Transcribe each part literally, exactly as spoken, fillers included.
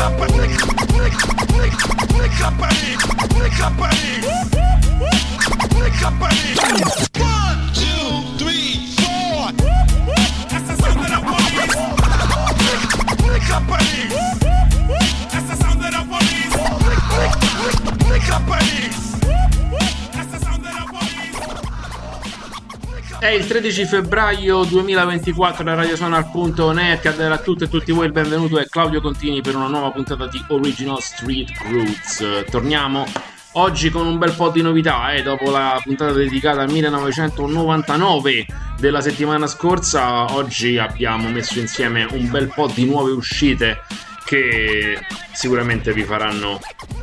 È il tredici febbraio duemilaventiquattro da radiosonar punto net. A dare a tutte e tutti voi il benvenuto è Claudio Contini per una nuova puntata di Original Street Roots. Torniamo oggi con un bel po' di novità, eh, dopo la puntata dedicata al millenovecentonovantanove della settimana scorsa. Oggi abbiamo messo insieme un bel po' di nuove uscite che sicuramente vi faranno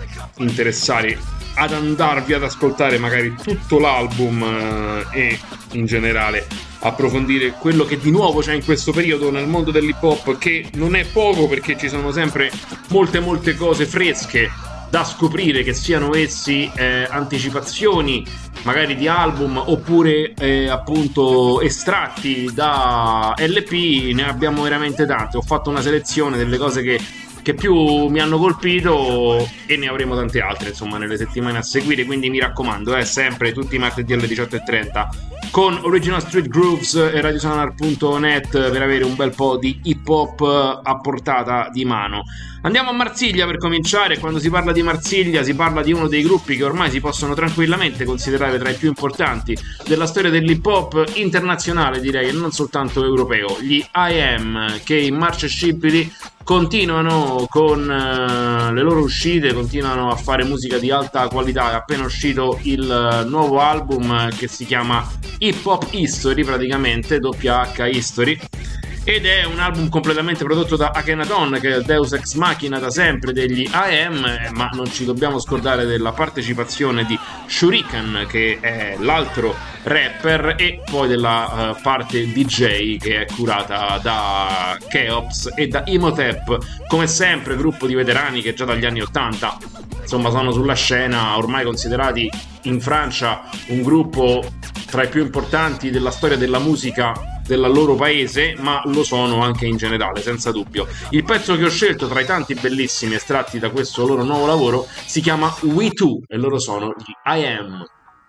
interessare ad andarvi ad ascoltare magari tutto l'album eh, e in generale approfondire quello che di nuovo c'è in questo periodo nel mondo dell'hip hop, che non è poco, perché ci sono sempre molte molte cose fresche da scoprire, che siano essi eh, anticipazioni magari di album oppure eh, appunto estratti da L P. Ne abbiamo veramente tante. Ho fatto una selezione delle cose che che più mi hanno colpito e ne avremo tante altre insomma nelle settimane a seguire, quindi mi raccomando, è eh, sempre tutti i martedì alle diciotto e trenta con Original Street Grooves e radiosonar punto net per avere un bel po' di hip hop a portata di mano. Andiamo a Marsiglia per cominciare. Quando si parla di Marsiglia si parla di uno dei gruppi che ormai si possono tranquillamente considerare tra i più importanti della storia dell'hip hop internazionale, direi, e non soltanto europeo, gli I Am, che immarcescibili continuano con uh, le loro uscite, continuano a fare musica di alta qualità. È appena uscito il uh, nuovo album che si chiama Hip Hop History, praticamente doppia H History, ed è un album completamente prodotto da Akhenaton, che è il Deus Ex Machina da sempre degli I Am, ma non ci dobbiamo scordare della partecipazione di Shuriken, che è l'altro rapper, e poi della uh, parte D J che è curata da Keops e da Imhotep. Come sempre gruppo di veterani che già dagli anni ottanta insomma sono sulla scena, ormai considerati in Francia un gruppo tra i più importanti della storia della musica del loro paese, ma lo sono anche in generale, senza dubbio. Il pezzo che ho scelto tra i tanti bellissimi estratti da questo loro nuovo lavoro si chiama We Two e loro sono gli I Am.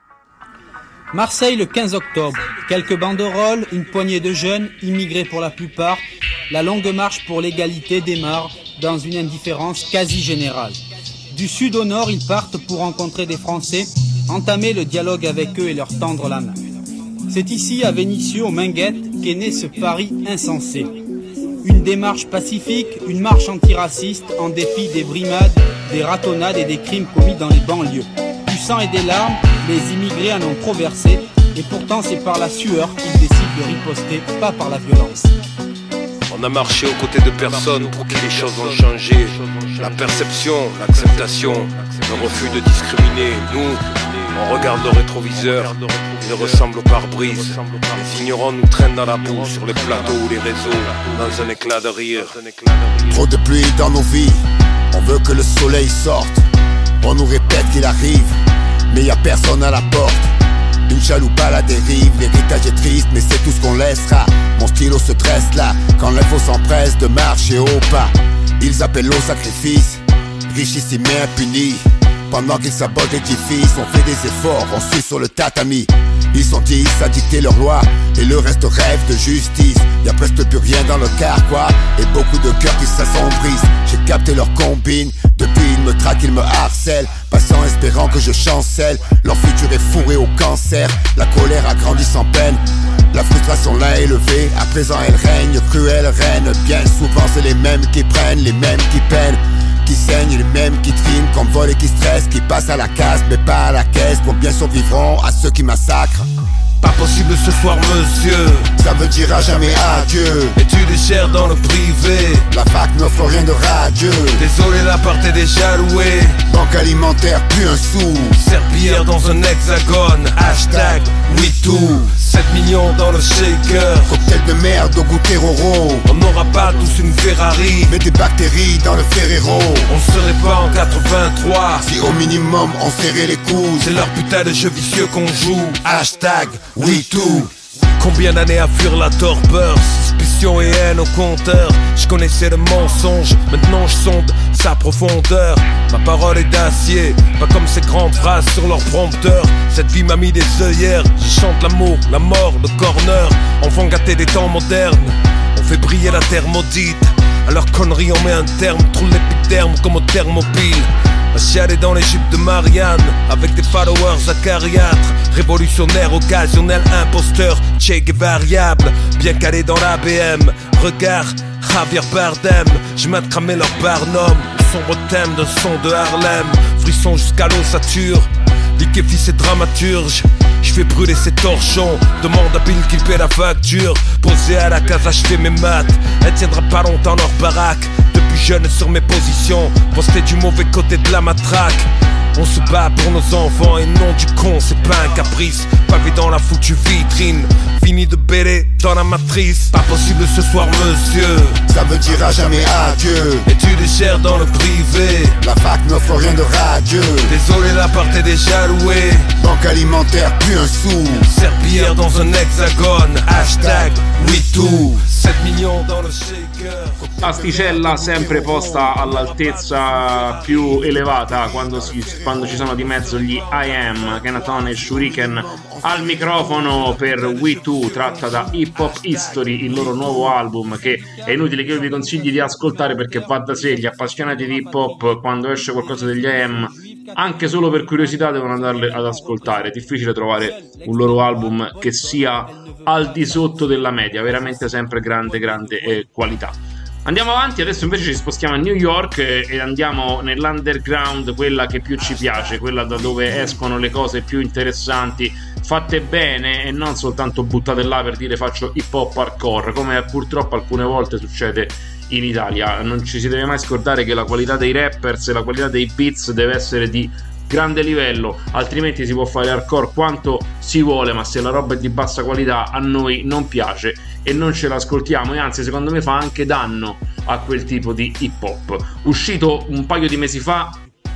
Marseille le quinze octobre, quelques banderoles, une poignée de jeunes, immigrés pour la plupart, la longue marche pour l'égalité démarre dans une indifférence quasi générale. Du sud au nord, ils partent pour rencontrer des Français, entamer le dialogue avec eux et leur tendre la main. C'est ici, à Vénissieux, aux Minguettes, qu'est né ce pari insensé. Une démarche pacifique, une marche antiraciste, en dépit des brimades, des ratonnades et des crimes commis dans les banlieues. Du sang et des larmes, les immigrés en ont trop versé, et pourtant c'est par la sueur qu'ils décident de riposter, pas par la violence. On a marché aux côtés de personnes pour qui les choses ont changé. La perception, l'acceptation, le refus de discriminer. Nous, on regarde le rétroviseur, il ressemble au pare-brise. Les ignorants nous traînent dans la boue, sur les plateaux ou les réseaux, dans un éclat de rire. Trop de pluie dans nos vies, on veut que le soleil sorte. On nous répète qu'il arrive, mais y a personne à la porte. Une chaloupe à la dérive, l'héritage est triste, mais c'est tout ce qu'on laissera. Mon stylo se dresse là, quand l'info s'empresse de marcher au pas. Ils appellent au sacrifice, richissime et impunis. Pendant qu'ils sabotent l'édifice, on fait des efforts, on suit sur le tatami. Ils sont dix à dicter leurs lois, et le reste rêve de justice. Y'a presque plus rien dans le carquois, et beaucoup de cœurs qui s'assombrissent. J'ai capté leur combine, depuis ils me traquent, ils me harcèlent. Passant espérant que je chancelle, leur futur est fourré au cancer. La colère a grandi sans peine, la frustration l'a élevée. À présent elle règne, cruelle reine. Bien souvent c'est les mêmes qui prennent, les mêmes qui peinent, qui saignent, les mêmes qui triment, qu'on vole et qui stressent, qui passent à la casse mais pas à la caisse. Combien survivront à ceux qui massacrent? Pas possible ce soir monsieur, ça me dira jamais adieu. Études chères dans le privé, la fac n'offre rien de radieux. Désolé l'appart est déjà loué, banque alimentaire plus un sou. Serpillière dans un hexagone, hashtag we too. sept millions dans le shaker, cocktail de merde au goût terroro. On n'aura pas tous une Ferrari, mais des bactéries dans le Ferrero. On serait pas en quatre-vingt-trois, si au minimum on serrait les coudes. C'est leur putain de jeu vicieux qu'on joue, hashtag we too. Combien d'années à fuir la torpeur, suspicion passion et haine au compteur. Je connaissais le mensonge, maintenant je sonde sa profondeur. Ma parole est d'acier, pas comme ces grandes phrases sur leur prompteur. Cette vie m'a mis des œillères, je chante l'amour, la mort, le corner. Enfant gâté des temps modernes, on fait briller la terre maudite. À leurs conneries on met un terme, trouve l'épiderme comme au Thermopyle. Ma chiale est dans les jupes de Marianne, avec des followers acariâtres. Révolutionnaire, occasionnel, imposteur, check variable. Bien calé dans la B M, regard, Javier Bardem. Je m'aide cramer leur barnum, sombre thème d'un son de Harlem. Frisson jusqu'à l'ossature, liquéfie ses dramaturges. Je fais brûler ces torchons, demande à Bill qu'il paie la facture. Posé à la case, je fais mes maths. Elle tiendra pas longtemps leur baraque. Depuis jeune sur mes positions, posté du mauvais côté de la matraque. On se bat pour nos enfants et non du con, c'est pas un caprice. Pavé dans la foutue vitrine, fini de bêler dans la matrice. Pas possible ce soir monsieur, ça me dira jamais adieu. Études chères dans le privé, la fac n'offre rien de radieux. Désolé l'appart est déjà loué, banque alimentaire plus un sou. Serpillière dans un hexagone, hashtag oui tout. sept millions dans le shaker. Asticella sempre posta all'altezza più elevata quando, si, quando ci sono di mezzo gli I Am, Kenaton e Shuriken al microfono per We Too, tratta da Hip Hop History, il loro nuovo album che è inutile che io vi consigli di ascoltare perché va da sé. Gli appassionati di hip hop, quando esce qualcosa degli I Am, anche solo per curiosità devono andarle ad ascoltare. È difficile trovare un loro album che sia al di sotto della media, veramente sempre grande grande eh, qualità. Andiamo avanti, adesso invece ci spostiamo a New York e, e andiamo nell'underground, quella che più ci piace, quella da dove escono le cose più interessanti, fatte bene e non soltanto buttate là per dire faccio hip hop hardcore, come purtroppo alcune volte succede in Italia. Non ci si deve mai scordare che la qualità dei rappers e la qualità dei beats deve essere di grande livello, altrimenti si può fare hardcore quanto si vuole, ma se la roba è di bassa qualità a noi non piace e non ce l'ascoltiamo, e anzi secondo me fa anche danno a quel tipo di hip hop. Uscito un paio di mesi fa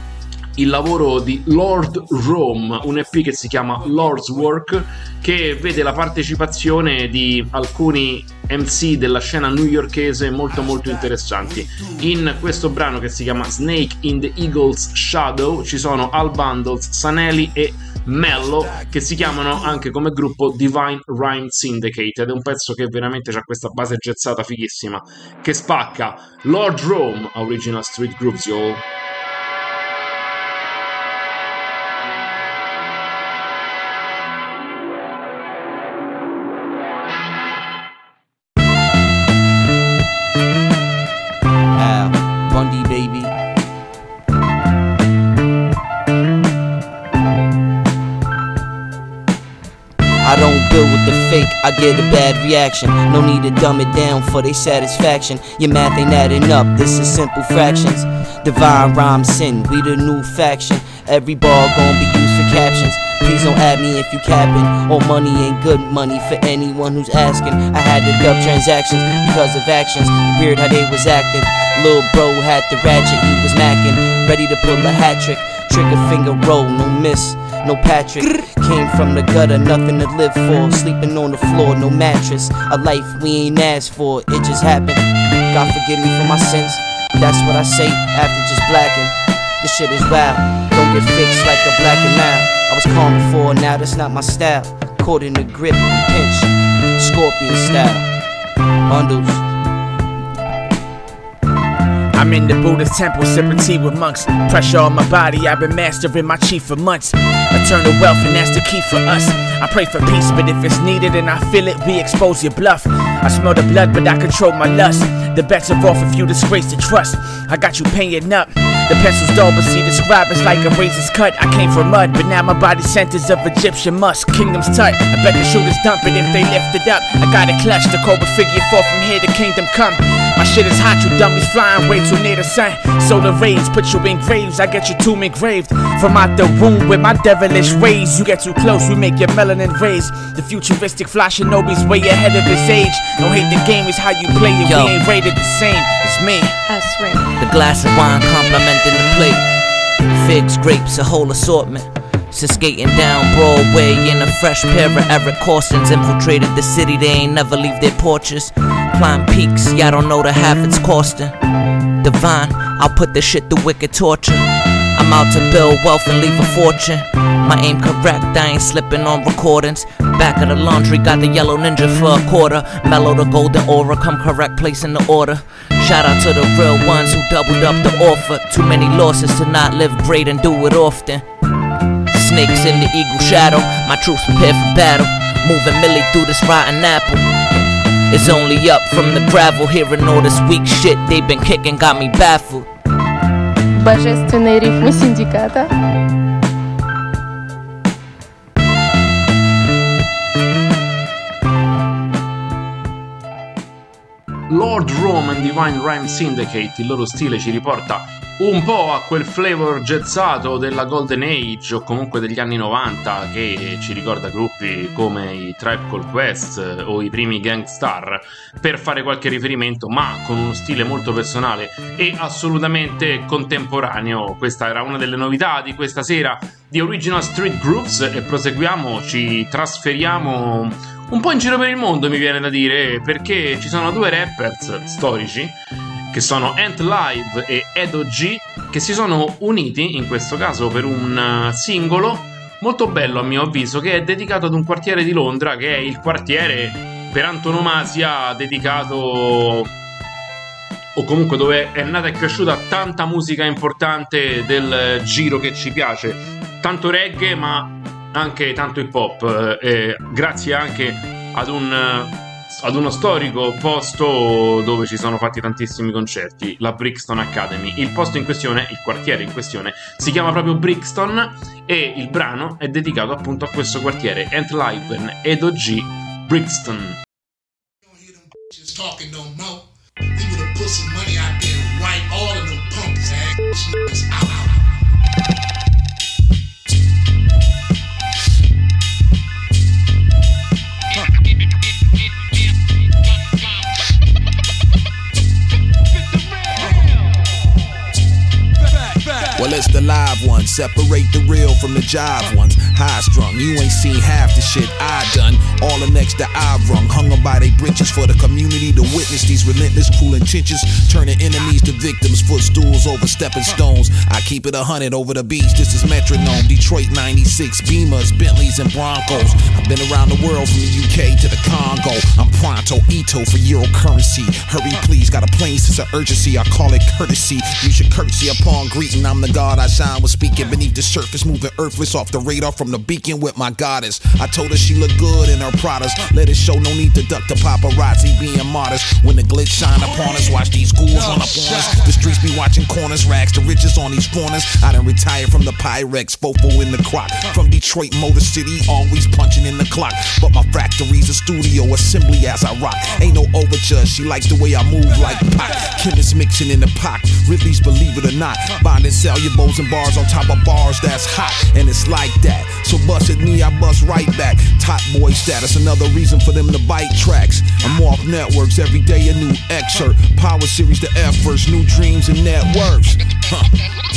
il lavoro di Lord Rome, un E P che si chiama Lord's Work, che vede la partecipazione di alcuni M C della scena newyorkese molto molto interessanti. In questo brano che si chiama Snake in the Eagle's Shadow ci sono Al Bundles, Sanelli e Mello, che si chiamano anche come gruppo Divine Rhyme Syndicate, ed è un pezzo che veramente ha questa base jazzata fighissima che spacca. Lord Rome, Original Street Grooves, yo. With the fake, I get a bad reaction. No need to dumb it down for their satisfaction. Your math ain't adding up, this is simple fractions. Divine rhyme sin, we the new faction. Every bar gon' be used for captions. Please don't add me if you capping. All money ain't good money for anyone who's asking. I had to dub transactions because of actions. Weird how they was acting. Lil' bro had the ratchet, he was macking. Ready to pull a hat trick. Trigger finger roll, no miss. No Patrick, came from the gutter, nothing to live for. Sleeping on the floor, no mattress. A life we ain't asked for, it just happened. God forgive me for my sins, that's what I say after just blacking. This shit is wild, don't get fixed like a black and now. I was calm before, now that's not my style. Caught in the grip, pinch, scorpion style. Bundles. I'm in the Buddha's temple, sipping tea with monks. Pressure on my body, I've been mastering my chi for months. Eternal wealth, and that's the key for us. I pray for peace, but if it's needed and I feel it, we expose your bluff. I smell the blood, but I control my lust. The bets are off if you disgrace the trust. I got you paying up. The pencil's dull, but see the scribe is like a razor's cut. I came from mud, but now my body centers of Egyptian musk. Kingdom's tight, I bet the shooters dump it if they lift it up. I got it clutched, the cobra figure fall from here, the kingdom come. My shit is hot, you dummies flying way too near the sun. Solar rays, put you in graves, I get your tomb engraved. From out the womb with my devilish rays. You get too close, we make your melanin raise. The futuristic fly shinobi's way ahead of his age. Don't hate the game, it's how you play it. Yo. We ain't rated the same, it's me. S-Ring. The glass of wine complimenting the plate. Figs, grapes, a whole assortment. Since skating down Broadway in a fresh pair of Eric Corsons infiltrated the city, they ain't never leave their porches. multiplying peaks. Y'all don't know the half it's costing. Divine, I'll put this shit through wicked torture. I'm out to build wealth and leave a fortune. My aim correct, I ain't slipping on recordings. Back of the laundry, got the yellow ninja for a quarter. Mellow the golden aura, come correct place in the order. Shout out to the real ones who doubled up the offer. Too many losses to not live great and do it often. Snakes in the eagle shadow, my troops prepared for battle. Moving Millie through this rotten apple. It's only up from the gravel. Hearing all this weak shit they been kicking got me baffled. Божественные рифмы синдиката. Lord Rome and Divine Rhyme Syndicate, il loro stile ci riporta un po' a quel flavor jazzato della Golden Age o comunque degli anni novanta che ci ricorda gruppi come i Tribe Called Quest o i primi Gang Starr, per fare qualche riferimento, ma con uno stile molto personale e assolutamente contemporaneo. Questa era una delle novità di questa sera di Original Street Grooves e proseguiamo, ci trasferiamo un po' in giro per il mondo, mi viene da dire, perché ci sono due rappers storici che sono Ant Live e Edo G, che si sono uniti in questo caso per un singolo molto bello a mio avviso, che è dedicato ad un quartiere di Londra che è il quartiere per antonomasia dedicato, o comunque dove è nata e cresciuta tanta musica importante del giro che ci piace, tanto reggae ma anche tanto hip hop, eh, grazie anche ad un ad uno storico posto dove ci sono fatti tantissimi concerti, la Brixton Academy. Il posto in questione, il quartiere in questione, si chiama proprio Brixton e il brano è dedicato appunto a questo quartiere. Ant Live and Edo G, Brixton. Well, it's the live ones, separate the real from the jive ones. High strung, you ain't seen half the shit I done. All the next that I've rung, hung up by they britches for the community to witness these relentless, cruel intentions, turning enemies to victims, footstools over stepping stones. I keep it a hundred over the beach, this is Metronome, Detroit ninety-six, Beamers, Bentleys, and Broncos. I've been around the world from the U K to the Congo. I'm pronto, Ito for Euro currency. Hurry please, got a plain sense of urgency, I call it courtesy. You should curtsy upon greeting, I'm the God I shine was speaking beneath the surface, moving earthless off the radar from the beacon with my goddess. I told her she looked good in her Pradas, let it show, no need to duck the paparazzi, being modest. When the glitz shine upon us, watch these ghouls run up on us. The streets be watching corners, rags to riches on these corners. I done retired from the Pyrex, fofo in the crock. From Detroit, Motor City, always punching in the clock. But my factory's a studio assembly as I rock. Ain't no overture, she likes the way I move like pop. Chemists mixing in the pot, Ridley's believe it or not. Bonding cellulose and bars on top of bars that's hot, and it's like that. So bust at me, I bust right back. Top boy status, another reason for them to bite tracks. I'm off networks, every day a new excerpt. Power series to efforts, new dreams and networks. Huh.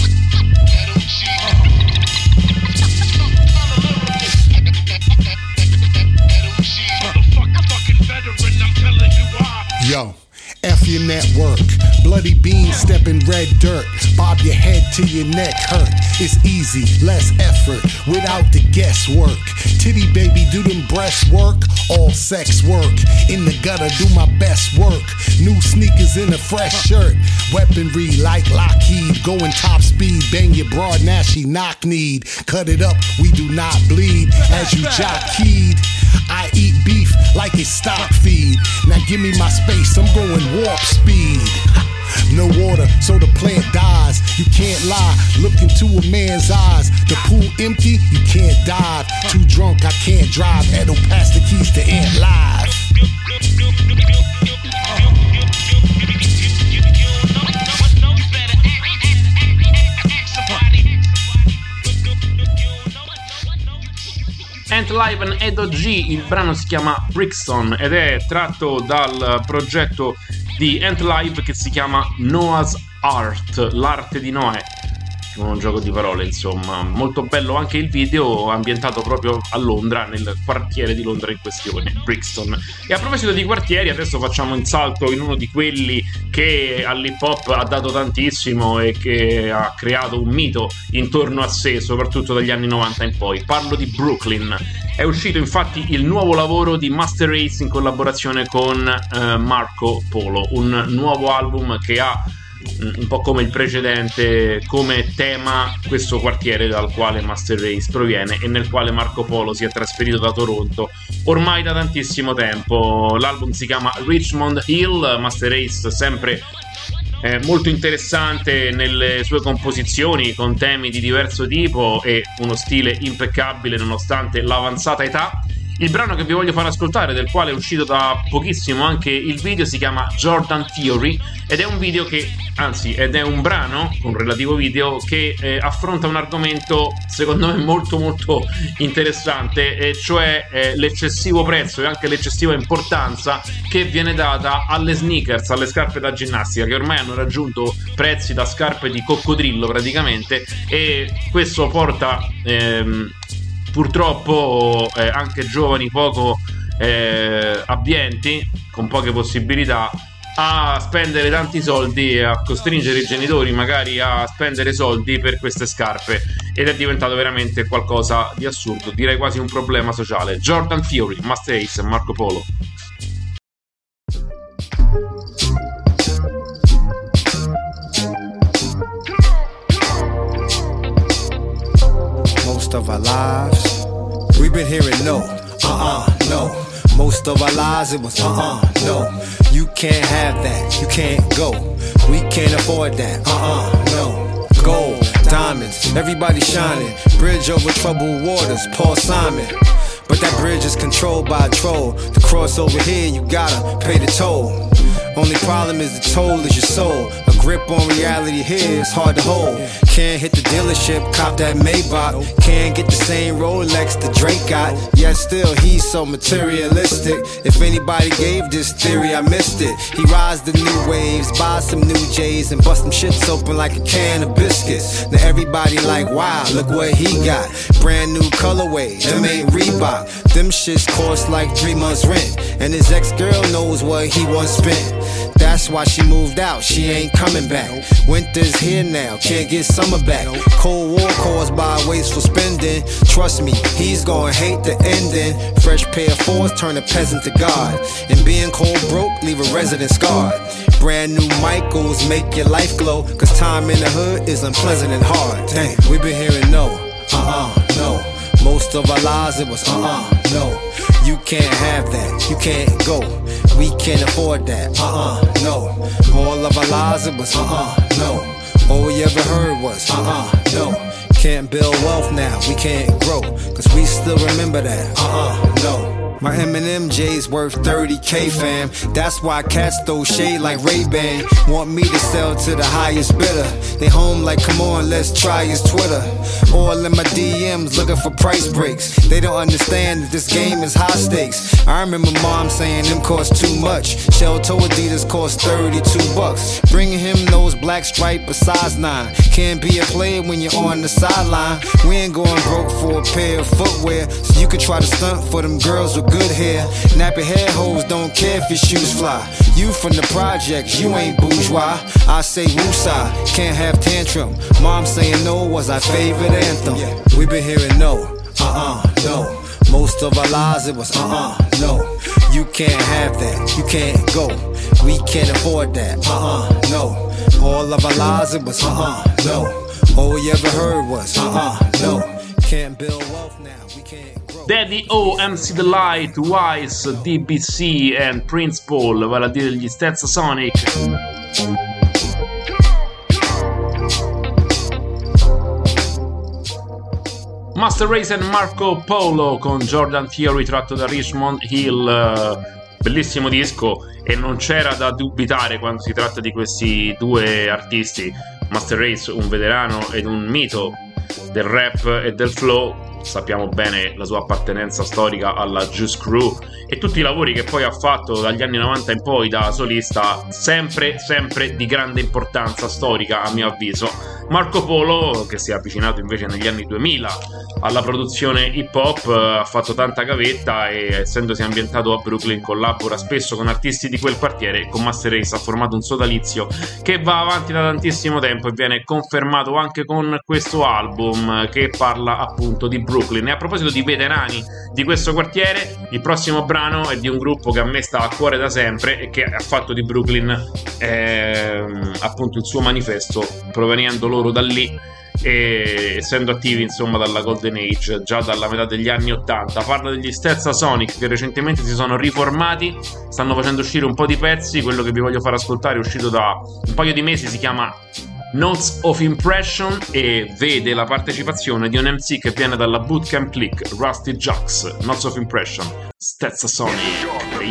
Yo, F your network. Bloody beans stepping red dirt. Bob your head till your neck hurt. It's easy, less effort, without the guesswork. Titty baby, do them breast work. All sex work. In the gutter, do my best work. New sneakers in a fresh shirt. Weaponry like Lockheed. Going top speed, bang your broad, now she knock need. Cut it up, we do not bleed. As you jockeyed, I eat beef like it's stock feed. Now give me my space, I'm going warp speed. No water, so the plant dies. You can't lie, look into a man's eyes. The pool empty, you can't dive. Too drunk, I can't drive. Edo pass the keys to Ant Live. Ant Live and Edo G, il brano si chiama Brixton ed è tratto dal progetto di Ant Live che si chiama Noah's Art, l'arte di Noè. un gioco di parole, insomma. Molto bello anche il video, ambientato proprio a Londra, nel quartiere di Londra in questione, Brixton. E a proposito di quartieri, adesso facciamo un salto in uno di quelli che all'hip hop ha dato tantissimo e che ha creato un mito intorno a sé, soprattutto dagli anni novanta in poi. Parlo di Brooklyn. È uscito infatti il nuovo lavoro di Master Ace in collaborazione con eh, Marco Polo, un nuovo album che ha, un po' come il precedente, come tema questo quartiere dal quale Master Ace proviene e nel quale Marco Polo si è trasferito da Toronto ormai da tantissimo tempo. L'album si chiama Richmond Hill. Master Ace sempre Eh, molto interessante nelle sue composizioni, con temi di diverso tipo e uno stile impeccabile nonostante l'avanzata età. Il brano che vi voglio far ascoltare, del quale è uscito da pochissimo anche il video, si chiama Jordan Theory ed è un video che, anzi, ed è un brano con relativo video che eh, affronta un argomento secondo me molto molto interessante, e cioè eh, l'eccessivo prezzo e anche l'eccessiva importanza che viene data alle sneakers, alle scarpe da ginnastica, che ormai hanno raggiunto prezzi da scarpe di coccodrillo praticamente, e questo porta ehm, purtroppo eh, anche giovani poco eh, abbienti, con poche possibilità, a spendere tanti soldi e a costringere i genitori magari a spendere soldi per queste scarpe, ed è diventato veramente qualcosa di assurdo, direi quasi un problema sociale. Jordan Theory, Master Ace e Marco Polo. Most of our lives, we've been hearing no, uh-uh, no. Most of our lives it was uh-uh, no. You can't have that, you can't go. We can't afford that, uh-uh, no. Gold, diamonds, everybody shining. Bridge over troubled waters, Paul Simon. But that bridge is controlled by a troll. To cross over here, you gotta pay the toll. Only problem is the toll is your soul. A grip on reality here is hard to hold. Can't hit the dealership, cop that Maybach. Can't get the same Rolex that Drake got. Yet still he's so materialistic. If anybody gave this theory, I missed it. He rides the new waves, buys some new J's, and bust them shits open like a can of biscuits. Now everybody like, wow, look what he got. Brand new colorway, them ain't Reebok. Them shits cost like three months rent. And his ex-girl knows what he once spent. That's why she moved out, she ain't coming back. Winter's here now, can't get summer back. Cold war caused by wasteful spending. Trust me, he's gonna hate the ending. Fresh pair of fours turn a peasant to God. And being cold broke, leave a resident scarred. Brand new Michaels make your life glow. Cause time in the hood is unpleasant and hard. Dang, we been hearing no, uh-uh, no. Most of our lives it was uh-uh, no. You can't have that, you can't go. We can't afford that, uh-uh, no. All of our lives it was uh-uh, no. All we ever heard was uh-uh, no. Can't build wealth now, we can't grow. Cause we still remember that, uh-uh, no. My Eminem J's worth thirty K, fam. That's why cats throw shade like Ray-Ban. Want me to sell to the highest bidder. They home like, come on, let's try his Twitter. All in my D Ms looking for price breaks. They don't understand that this game is high stakes. I remember mom saying them cost too much. Shell toe Adidas cost thirty-two bucks. Bringing him those black stripe a size nine. Can't be a player when you're on the sideline. We ain't going broke for a pair of footwear. So you can try to stunt for them girls with good hair. Nappy hair hoes don't care if your shoes fly. You from the projects, you ain't bourgeois. I say woosah, can't have tantrum. Mom saying no was our favorite anthem. We been hearing no, uh-uh, no. Most of our lives it was uh-uh, no. You can't have that, you can't go. We can't afford that, uh-uh, no. All of our lives it was uh-uh, no. All we ever heard was uh-uh, no. Can't build wealth now, we can't. Daddy O, M C The Light, Wise, D B C e Prince Paul, vale a dire gli Stetsasonic. Master Ace e Marco Polo con Jordan Theory tratto da Richmond Hill. Bellissimo disco e non c'era da dubitare quando si tratta di questi due artisti. Master Ace, un veterano ed un mito del rap e del flow. Sappiamo bene la sua appartenenza storica alla Juice Crew e tutti i lavori che poi ha fatto dagli anni novanta in poi da solista, sempre sempre di grande importanza storica a mio avviso. Marco Polo, che si è avvicinato invece negli anni duemila alla produzione hip hop, ha fatto tanta gavetta e, essendosi ambientato a Brooklyn, collabora spesso con artisti di quel quartiere e con Master Ace ha formato un sodalizio che va avanti da tantissimo tempo e viene confermato anche con questo album che parla appunto di Brooklyn. E a proposito di veterani di questo quartiere, il prossimo brano è di un gruppo che a me sta a cuore da sempre e che ha fatto di Brooklyn ehm, appunto il suo manifesto, provenendo loro da lì e essendo attivi insomma dalla Golden Age, già dalla metà degli anni ottanta. Parla degli Stetsasonic, che recentemente si sono riformati, stanno facendo uscire un po' di pezzi. Quello che vi voglio far ascoltare è uscito da un paio di mesi, si chiama Notes of Impression e vede la partecipazione di un M C che viene dalla Bootcamp Click, Rusty Jux. Notes of Impression, Stetsasonic.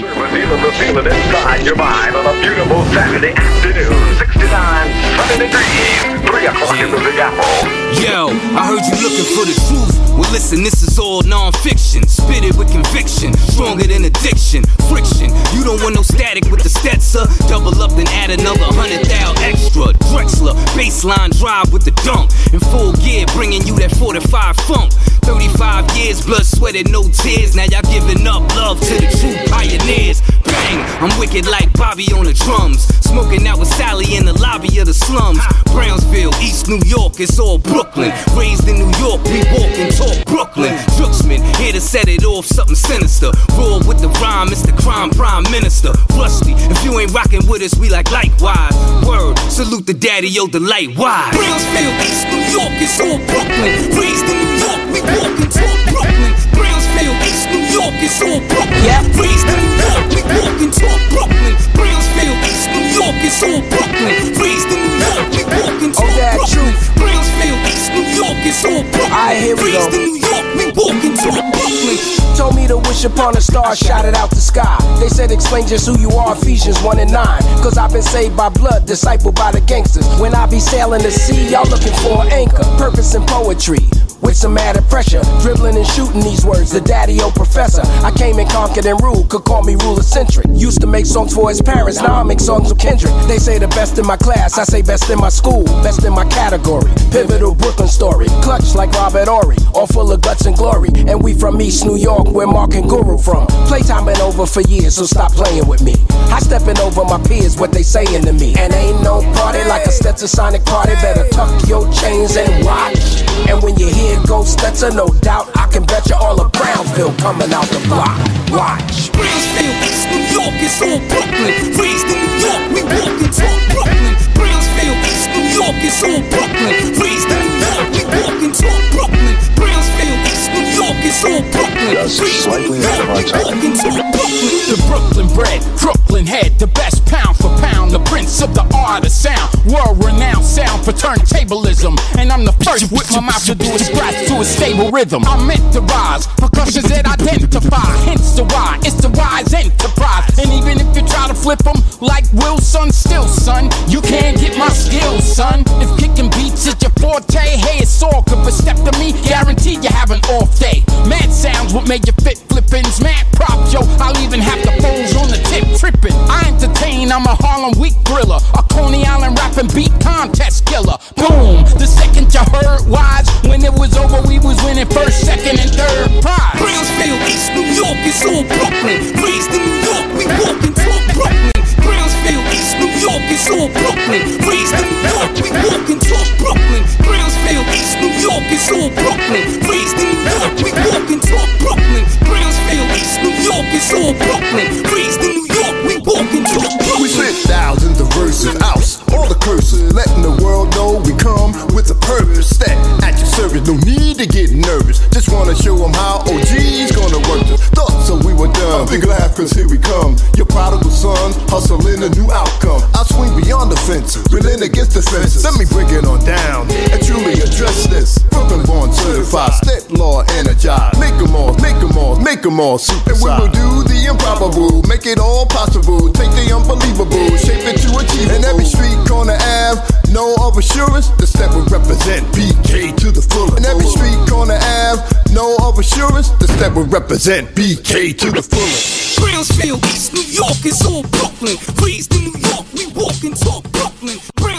Yo, I heard you looking for the truth. Well, listen, this is all non-fiction. Spit it with conviction, stronger than addiction. Friction, you don't want no static with the Stetsa. Double up and add another hundred thou extra. Drexler, baseline drive with the dunk. In full gear, bringing you that forty-five funk. thirty-five years, blood, sweated, no tears. Now y'all giving up love to the true pioneers. Bang, I'm wicked like Bobby on the drums. Smoking out with Sally in the lobby of the slums. Brownsville, East New York, it's all Brooklyn. Raised in New York, we walk and talk Brooklyn. Jooksman, here to set it off, something sinister. Roll with the rhyme, it's the crime prime minister. Rusty, if you ain't rocking with us, we like likewise. Word, salute the daddy, yo, the light wide. Brownsville, East New York, it's all Brooklyn. Raised in New York, we walk and talk Brooklyn. Brownsville, East New York, it's all Brooklyn. Yeah. Raised in New York, we walk and talk Brooklyn. Brownsville, East New York, it's all Brooklyn. Raised in New York, we walk and talk Brooklyn. Brownsville, East New York, it's all Brooklyn. Alright, here we go. Raised in New York, we walk and talk Brooklyn. Told me to wish upon a star, shot it out the sky. They said explain just who you are, Ephesians one and nine. Cause I've been saved by blood, discipled by the gangsters. When I be sailing the sea, y'all looking for an anchor. Purpose and poetry, with some added pressure. Dribbling and shooting these words, the daddy-o professor. I came and conquered and ruled, could call me ruler-centric. Used to make songs for his parents, now I make songs with Kendrick. They say the best in my class, I say best in my school, best in my category. Pivotal Brooklyn story, clutch like Robert Horry, all full of guts and glory. And we from East New York, where Mark and Guru from. Playtime been over for years, so stop playing with me. I stepping over my peers, what they saying to me. And ain't no party like a Stetsasonic party. Better tuck your chains and watch. And when you hear go Stetson, no doubt, I can bet you all of Brownsville coming out the block. Watch. Brownsville, East New York, it's all Brooklyn. Raised in New York, we walk and talk Brooklyn. Brownsville, East New York, it's all Brooklyn. Raised in New York, we walk and talk Brooklyn. Brownsville, East New York, it's all Brooklyn. Raised in New York, we walk and talk Brooklyn. The Brooklyn bred, Brooklyn head, the best pound for pound, the prince of the art of sound, world-renowned sound for turntablism. And I'm the first with my mouth to do a scratch to a stable rhythm. I'm meant to rise, percussions that identify, hence the why, it's the wise enterprise. And even if you try to flip them like Wilson, still son, you can't get my skills, son. If kicking beats is your forte, hey, it's all good, but step to me, guarantee you have an off day. Mad sounds what made you fit flippins, mad props, yo, I'll even have the foes on the tip tripping. I entertain, I'm a Harlem week thriller, a Coney Island rapping beat contest killer. Boom, the second you heard wise, when it was over we was winning first, second and third prize. Brownsville, East New York, it's all Brooklyn. Raised in New York, we walk and talk Brooklyn. Brownsville, East New York, it's all Brooklyn. Raised in New York, we walk and talk Brooklyn. Brownsville, East New York, it's all Brooklyn. Raised in New York, we walk and talk Brooklyn. Brownsville, East New York, it's all Brooklyn. Raised in New York, we walk and talk Brooklyn. We spit thousands of verses, oust all the curses, letting the world know we come with a purpose. That at your service, no need to get nervous. Just wanna show them how O G's gonna work this. Thought so we were done, big laugh cause here we come. Your prodigal sons, hustling a new outcome. I'll swing beyond the fence, reeling against the fences. Let me break it on down and truly address this. Brooklyn born certified, step law energized. Make them all, make them all, make them all super. And we will do the improbable, make it all possible. Take the unbelievable, shape it to achievable. And every street corner Ave, no of assurance, the step will represent B K to the fullest. And every street corner Ave, no of assurance, the step will represent B K to the fullest. Brownsville, East New York, it's all Brooklyn. Raised in New York, we walk and talk Brooklyn. Brownsville.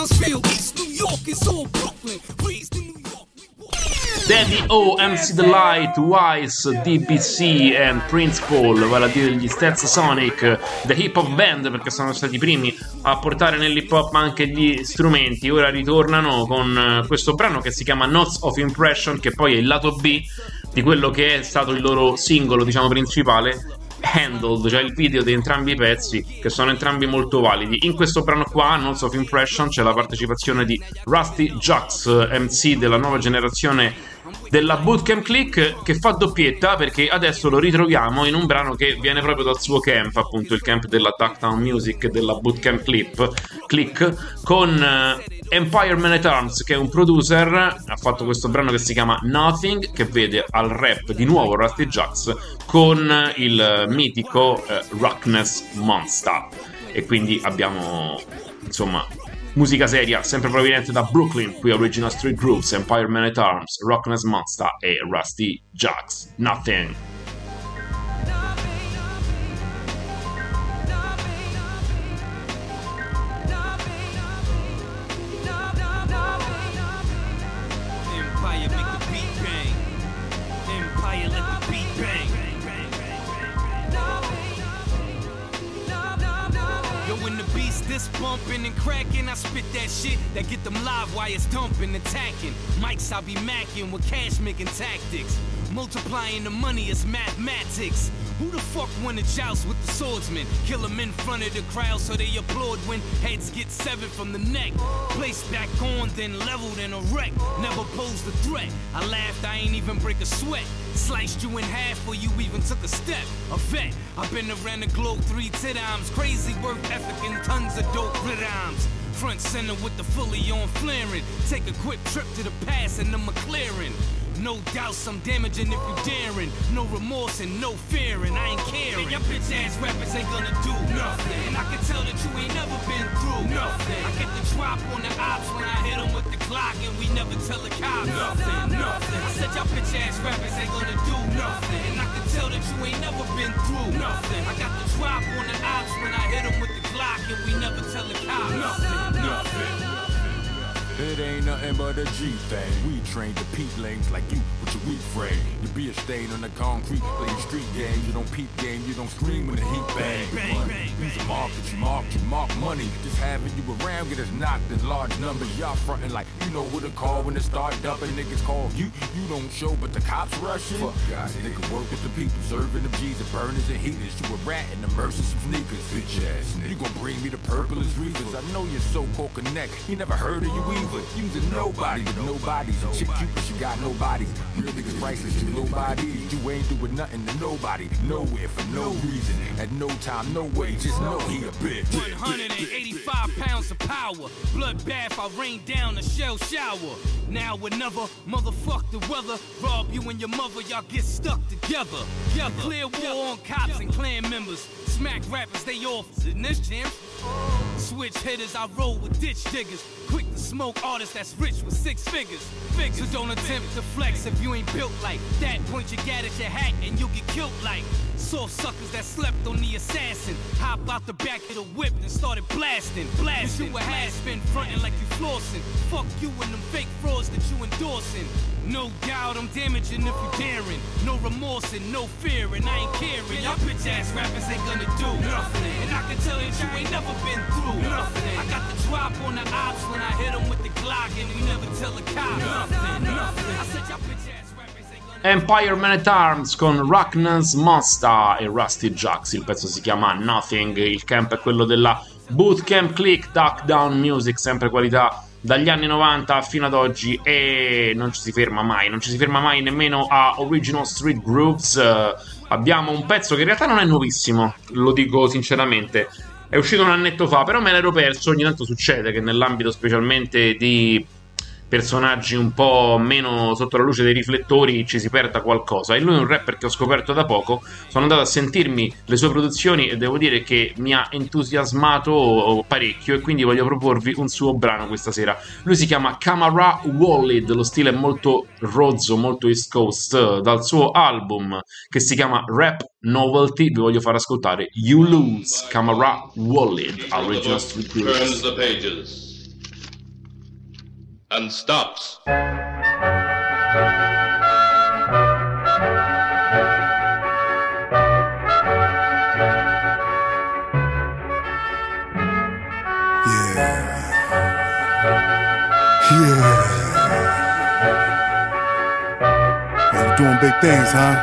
Bronx, real East New York is all Brooklyn. Raised in New York. Daddy O, M C The Light, Wise, D B C e Prince Paul, vale a dire gli Stetsasonic, The Hip Hop Band, perché sono stati i primi a portare nell'hip hop anche gli strumenti. Ora ritornano con questo brano che si chiama Notes of Impression, che poi è il lato B di quello che è stato il loro singolo, diciamo, principale, Handled, cioè il video di entrambi i pezzi, che sono entrambi molto validi. In questo brano qua, Notes of Impression, c'è la partecipazione di Rusty Jux, M C della nuova generazione della Bootcamp Click, che fa doppietta perché adesso lo ritroviamo in un brano che viene proprio dal suo camp, appunto il camp della Ducktown Music, della Bootcamp Clip, Click, con uh, Empire Man at Arms, che è un producer. Ha fatto questo brano che si chiama Nothing, che vede al rap di nuovo Rusty Jux con il mitico uh, Rockness Monster, e quindi abbiamo, insomma, musica seria, sempre proveniente da Brooklyn, qui Original Street Grooves, Empire Man at Arms, Rockness Monster e Rusty Jux, Nothing. Empire make the beat bang. Empire let the beat bang. Yo, when the beast this bumping and cracking, I spit that shit that get them live wires dumping, attacking. Mics I be macking with cash making tactics. Multiplying the money is mathematics. Who the fuck wanna joust with the swordsman? Kill him in front of the crowd so they applaud when heads get severed from the neck. Placed back on, then leveled and a wreck. Never posed a threat. I laughed, I ain't even break a sweat. Sliced you in half before you even took a step. A vet, I've been around the globe three times. Crazy work ethic and tons of dope rhymes. Front center with the fully on flaring. Take a quick trip to the past and the McLaren. No doubts I'm damaging if you daring. No remorse and no fearing, I ain't caring. Your bitch ass rappers ain't gonna do nothing. And I can tell that you ain't never been through nothing. I get the drop on the ops when I hit them with the Glock, and we never tell the cops nothing, nothing. I said your bitch ass rappers ain't gonna do nothing. And I can tell that you ain't never been through nothing. I got the drop on the ops when I hit them with the Glock, and we never tell the cops nothing, nothing. It ain't nothing but a G thing. We train to peep lanes like you with your weak frame. You be a stain on the concrete, playing street games. You don't peep game, you don't scream when the heat bang. Bang, bang, bang. Use a market, you mark, you mark money. Just having you around, get us knocked in large numbers. Y'all frontin' like you know who to call when it start dumping. Niggas call you, you don't show, but the cops rushing. Fuck guys, nigga work with the people, serving them G's and burners and heaters. You a rat and immersing some sneakers, bitch ass nigga. You gon' bring me the purplest reefers. I know you're so-called connect. You never heard of you either. Using nobody, but nobody's a chick cute, but she got nobodies. Real niggas priceless, you nobodies. You ain't doing nothing to nobody, nowhere for no reason. At no time, no way, just know he a bitch. one hundred eighty-five pounds of power. Bloodbath, I rain down a shell shower. Now another motherfuck the weather. Rob you and your mother, y'all get stuck together. Yeah, clear war on cops and clan members. Smack rappers, they off in this jam. Switch hitters, I roll with ditch diggers. Quick to smoke artists that's rich with six figures. So don't attempt to flex if you ain't built like that. Point your gat at your hat and you'll get killed like soft suckers that slept on the assassin. Hop out the back of the whip and started blasting, blasting. You a has-been frontin' like you flossing. Fuck you and them fake frauds that you endorsing. No doubt I'm damaging if you daring. No remorse and no fear, and I ain't caring. Y'all bitch ass rappers ain't gonna do nothing. And I can tell that you ain't never been through nothing. I got the drop on the ops when I hit them with the Glock, and we never tell the cops nothing, nothing. I said y'all bitch ass rappers ain't gonna Empire Man at Arms con Rockness Monster e Rusty Jux. Il pezzo si chiama Nothing. Il camp è quello della Bootcamp Click, Ducktown Music, sempre qualità dagli anni novanta fino ad oggi, e non ci si ferma mai, non ci si ferma mai nemmeno a Original Street Grooves. Uh, abbiamo un pezzo che in realtà non è nuovissimo, lo dico sinceramente, è uscito un annetto fa, però me l'ero perso. Ogni tanto succede che nell'ambito specialmente di personaggi un po' meno sotto la luce dei riflettori ci si perda qualcosa, e lui è un rapper che ho scoperto da poco. Sono andato a sentirmi le sue produzioni e devo dire che mi ha entusiasmato parecchio, e quindi voglio proporvi un suo brano questa sera. Lui si chiama Camara Wallid, lo stile è molto rozzo, molto East Coast. Dal suo album che si chiama Rap Novelty vi voglio far ascoltare You Lose, Camara Wallid, Original Street Grooves. and stops. Yeah. You're doing big things, huh?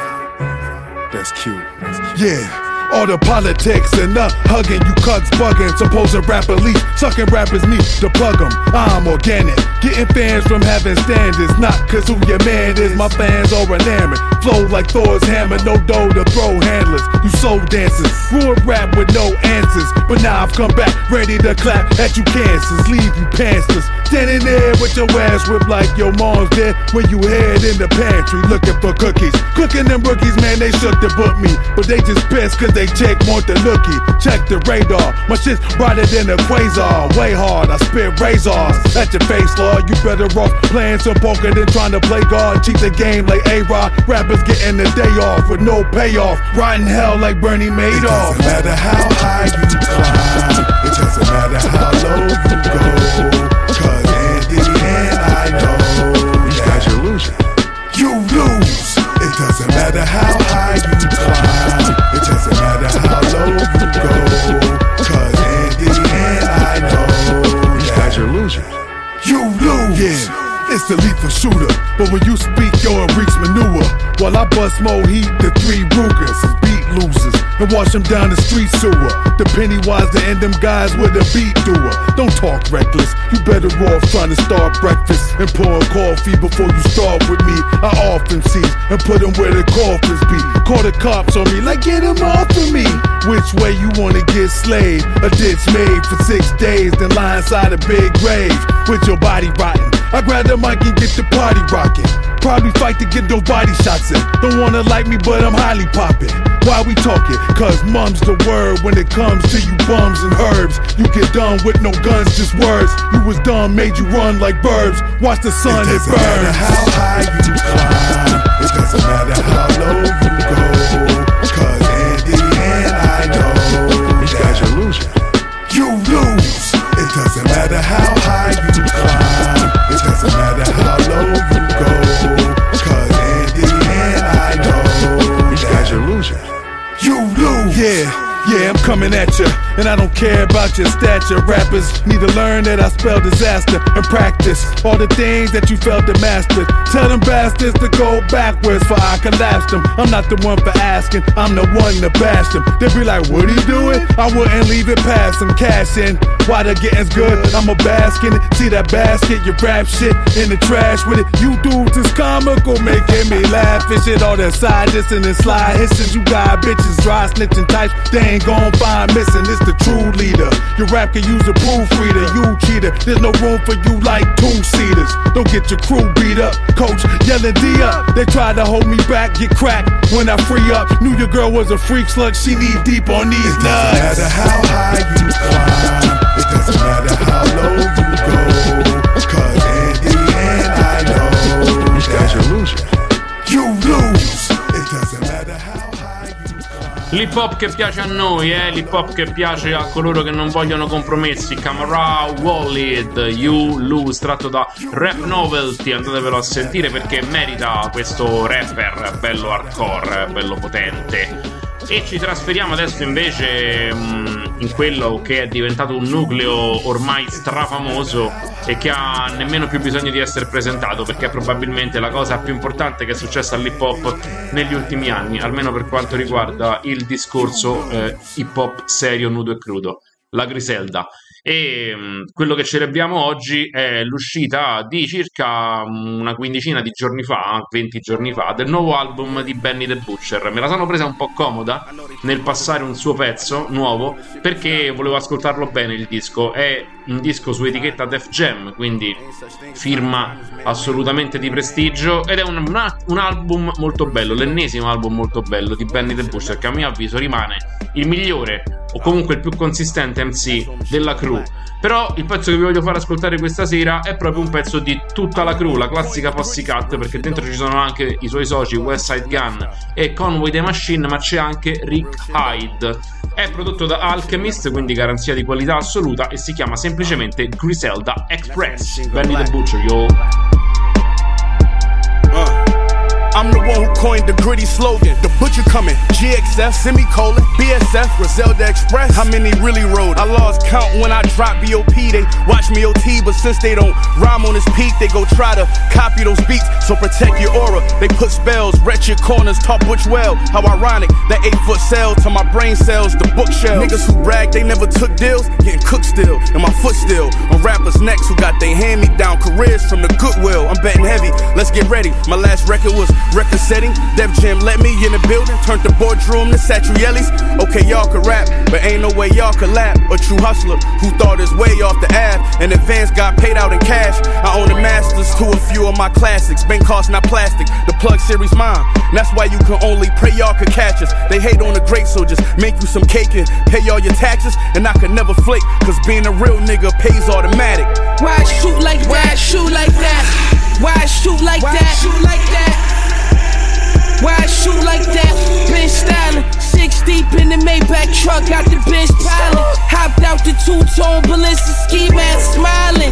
That's cute. Yeah. All the politics and the hugging, you cucks bugging. Supposed rapper leak, sucking rappers need to plug them. I'm organic, getting fans from having standards. Not cause who your man is, my fans are enamored. Flow like Thor's hammer, no dough to throw handlers. You soul dancers, ruin rap with no answers. But now I've come back, ready to clap at you cancers. Leave you pantsless, standing there with your ass whipped like your mom's dead. When you head in the pantry looking for cookies. Cooking them rookies, man, they shook to book me. But they just pissed cause they check want the lookie. Check the radar, my shit's brighter than a quasar. Way hard, I spit razors at your face, Lord. You better off playing some poker than trying to play guard. Cheat the game like A-Rod. Rappers getting the day off with no payoff. Riding hell like Bernie Madoff. It doesn't matter how high you climb, it doesn't matter how low you go. Cause in the end I know you guys are losing. You lose. It doesn't matter how high you climb, it doesn't matter how low you go. Cause in the end I know you guys are losing. You lose. Yeah, it's the lethal shooter. But when you speak, you're a reach manure. While I bust more heat, the three Rugers is beat losers and wash them down the street sewer. The Pennywise to end them guys with a beat doer. Don't talk reckless, you better off trying to start breakfast and pour coffee before you start with me. I off M Cs and put them where the coffins be. Call the cops on me like get them off of me. Which way you wanna get slayed? A ditch made for six days, then lie inside a big grave with your body rotten. I grab the mic and get the party rocking. Probably fight to get those body shots in. Don't wanna like me, but I'm highly poppin'. Why we talking? Cause mum's the word when it comes to you bums and herbs. You get done with no guns, just words. You was dumb, made you run like birds. Watch the sun, it, it burns. It doesn't matter how high you climb, it doesn't matter how low you go. Cause in the end I know you guys are losing. You lose. It doesn't matter how high you climb, it doesn't matter how low you go. Cause in the end I know you guys are losing. You lose. Yeah, yeah, I'm coming at ya, and I don't care about your stature. Rappers need to learn that I spell disaster and practice all the things that you failed to master. Tell them bastards to go backwards, for I collapsed them. I'm not the one for asking, I'm the one to bash them. They be like, what he doing? I wouldn't leave it past them. Cash in, why the getting's good, I'm a basket. See that basket, you rap shit in the trash with it. You dudes is comical, making me laugh and shit. All that side dissing and slide hissing. You got bitches, dry snitching types, they ain't gon' find missing. It's the true leader. Your rap can use a proofreader. You cheater, there's no room for you like two-seaters. Don't get your crew beat up. Coach yelling D up. They tried to hold me back, get cracked when I free up. Knew your girl was a freak slug, she knee deep on these nuts. It doesn't matter how high you climb, it doesn't matter how low you go. Cause in the end I know you guys are losing. You lose. It doesn't matter how. L'hip hop che piace a noi, eh? L'hip hop che piace a coloro che non vogliono compromessi. Camera Walid, You Lose, tratto da Rap Novelty. Andatevelo a sentire perché merita questo rapper bello hardcore, bello potente. E ci trasferiamo adesso invece mh, in quello che è diventato un nucleo ormai strafamoso e che ha nemmeno più bisogno di essere presentato, perché è probabilmente la cosa più importante che è successa all'hip hop negli ultimi anni, almeno per quanto riguarda il discorso eh, hip hop serio, nudo e crudo, la Griselda. E mh, quello che celebriamo oggi è l'uscita di circa una quindicina di giorni fa, venti giorni fa, del nuovo album di Benny the Butcher. Me la sono presa un po' comoda nel passare un suo pezzo nuovo perché volevo ascoltarlo bene il disco. È un disco su etichetta Def Jam, quindi firma assolutamente di prestigio, ed è un, un, un album molto bello, l'ennesimo album molto bello di Benny the Butcher, che a mio avviso rimane il migliore o comunque il più consistente M C della crew. Però il pezzo che vi voglio far ascoltare questa sera è proprio un pezzo di tutta la crew, la classica Pussycat, perché dentro ci sono anche i suoi soci Westside Gun e Conway the Machine, ma c'è anche Rick Hyde. È prodotto da Alchemist, quindi garanzia di qualità assoluta, e si chiama semplicemente Griselda Express. Benny the Butcher, yo. I'm the one who coined the gritty slogan. The butcher coming, G X F, semicolon, B S F, Griselda Express. How many really rode? I lost count when I dropped B O P. They watch me O T, but since they don't rhyme on this peak, they go try to copy those beats. So protect your aura. They put spells, wretch your corners, talk butch well. How ironic, that eight foot cell to my brain cells, the bookshelf. Niggas who brag they never took deals, getting cooked still, and my foot still on rappers' necks who got they hand me down careers from the Goodwill. I'm betting heavy, let's get ready. My last record was record setting. Def Jam let me in the building, turned the boardroom to Satrielli's. Okay, y'all can rap, but ain't no way y'all can lap. A true hustler who thought his way off the Ave, and advance got paid out in cash. I own the masters to a few of my classics. Bank cost not plastic, the plug series mine. That's why you can only pray y'all could catch us. They hate on the great, so just make you some cake and pay all your taxes. And I could never flake, cause being a real nigga pays automatic. Why I shoot like that? Why I shoot like that? Why I shoot like that? Why I shoot like that? Why I shoot like that? Been styling, six deep in the Maybach truck, got the bitch piling. Hopped out the two-tone ballistic ski mask, smiling.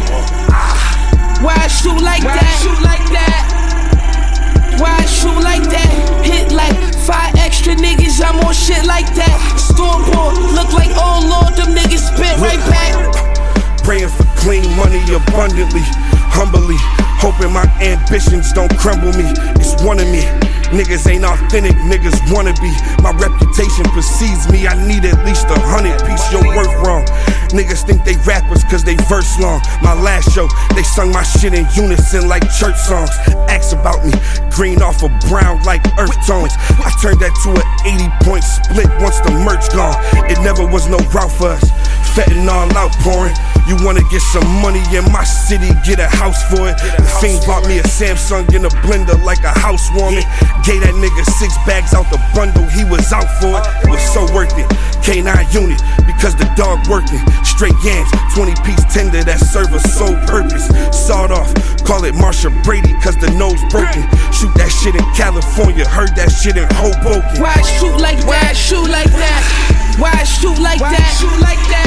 Why I shoot like that? Why I shoot like that? Why I shoot like that? Hit like five extra niggas, I'm on shit like that. Stormboard, look like oh lord, them niggas spit right back. Praying for clean money abundantly, humbly, hoping my ambitions don't crumble me. It's one of me. Niggas ain't authentic, niggas wanna be. My reputation precedes me, I need at least a hundred piece your worth wrong. Niggas think they rappers cause they verse long. My last show, they sung my shit in unison like church songs. Ask about me, green off of brown like earth tones. I turned that to an eighty point split once the merch gone. It never was no route for us, fentanyl outpouring. You wanna get some money in my city, get a house for it. The Fiend bought me a Samsung in a blender like a housewarming. Gave that nigga six bags out the bundle, he was out for it. It was so worth it. K nine unit, because the dog working. Straight yams, twenty piece tender that serve a sole purpose. Sawed off, call it Marsha Brady, cause the nose broken. Shoot that shit in California, heard that shit in Hoboken. Why I shoot like that? Why I shoot like that? Why I shoot like that? Why I shoot like that?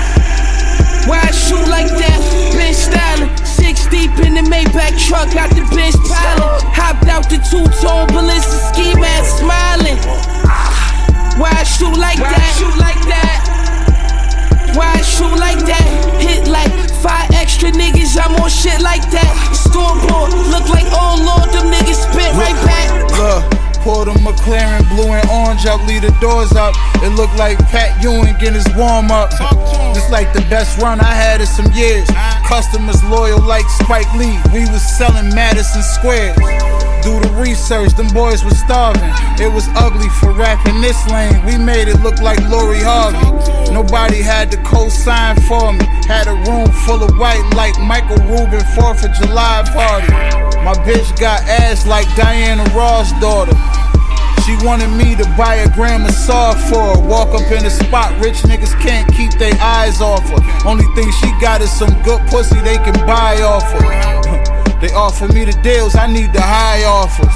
Why I shoot like that? Been styling, six deep in the Maybach truck, got the bitch piling. Hopped out the two-tone ballistic ski mask, smiling. Why I shoot like that? Why I shoot like that? Why I shoot like that? Hit like five extra niggas, I'm on shit like that. Stormboard, look like oh lord, them niggas spit right back. Look. Pulled a McLaren, blue and orange up, leave the doors up. It looked like Pat Ewing getting his warm up. Just like the best run I had in some years. Customers loyal like Spike Lee. We was selling Madison Square. Do the research, them boys was starving. It was ugly for rapping this lane. We made it look like Lori Harvey. Nobody had to co-sign for me. Had a room full of white like Michael Rubin fourth of July party. My bitch got ass like Diana Ross' daughter. She wanted me to buy a gram of salt for her. Walk up in the spot, rich niggas can't keep their eyes off her. Only thing she got is some good pussy they can buy off her. They offer me the deals, I need the high offers.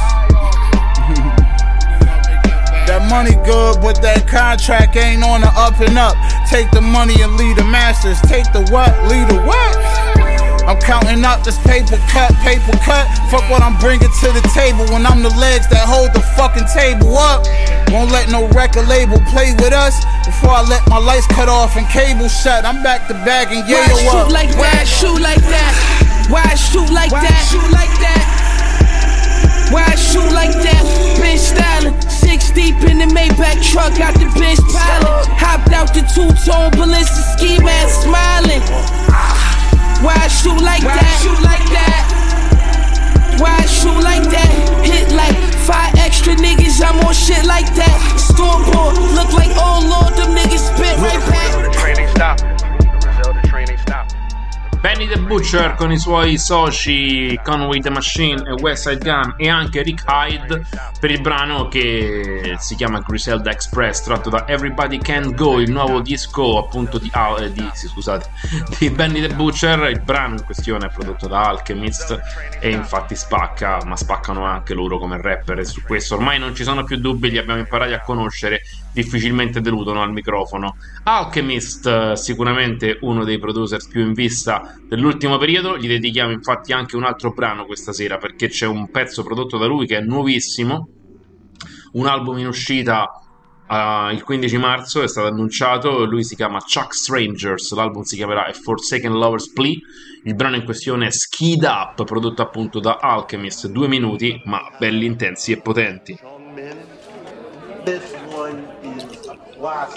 That money good, but that contract ain't on the up and up. Take the money and lead the masters. Take the what, lead the what? I'm counting up this paper cut, paper cut. Fuck what I'm bringing to the table when I'm the legs that hold the fucking table up. Won't let no record label play with us. Before I let my lights cut off and cable shut, I'm back to back and yeah, yo up. Why I shoot like that? Why I shoot like that? Why I shoot like that? Shoot like that? Why I shoot like that? Been styling, six deep in the Maybach truck, got the bitch piling. Hopped out the two-tone ballistic ski mask, smiling. Why I shoot like that? Why I shoot like that? Why I shoot like that? Hit like five extra niggas, I'm on shit like that. Stormboard, look like oh lord, them niggas spit right back. The train ain't stopping. The Griselda train ain't stopping. Benny the Butcher con i suoi soci Conway the Machine e Westside Gun e anche Rick Hyde per il brano che si chiama Griselda Express, tratto da Everybody Can Go, il nuovo disco appunto di, ah, eh, di, sì, scusate, di Benny the Butcher. Il brano in questione è prodotto da Alchemist e infatti spacca, ma spaccano anche loro come rapper, e su questo ormai non ci sono più dubbi, li abbiamo imparati a conoscere, difficilmente deludono al microfono. Alchemist, sicuramente uno dei producers più in vista dell'ultimo periodo, gli dedichiamo infatti anche un altro brano questa sera, perché c'è un pezzo prodotto da lui che è nuovissimo, un album in uscita uh, il quindici marzo, è stato annunciato, lui si chiama Chuck Strangers, l'album si chiamerà A Forsaken Lover's Plea, il brano in questione è Skied Up, prodotto appunto da Alchemist, due minuti ma belli intensi e potenti. This one is a classic.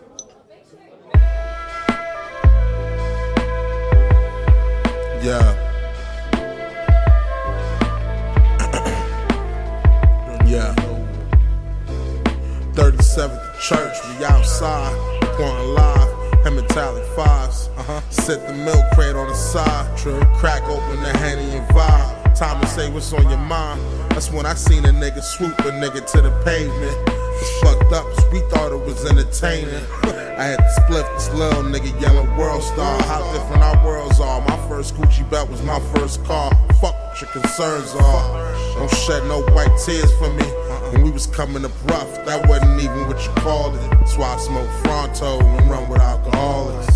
Yeah. Yeah. thirty-seventh Church, we outside, pouring live, and metallic fives. Uh-huh. Set the milk crate on the side, true. Crack open the Henny and vibe. Time to say what's on your mind. That's when I seen a nigga swoop a nigga to the pavement. It's fucked up, we thought it was entertaining. I had to split this little nigga yelling world star. How different our worlds are. My first Gucci belt was my first car. Fuck what your concerns are. Don't shed no white tears for me. When we was coming up rough, that wasn't even what you called it. That's why I smoke Fronto and run with alcoholics.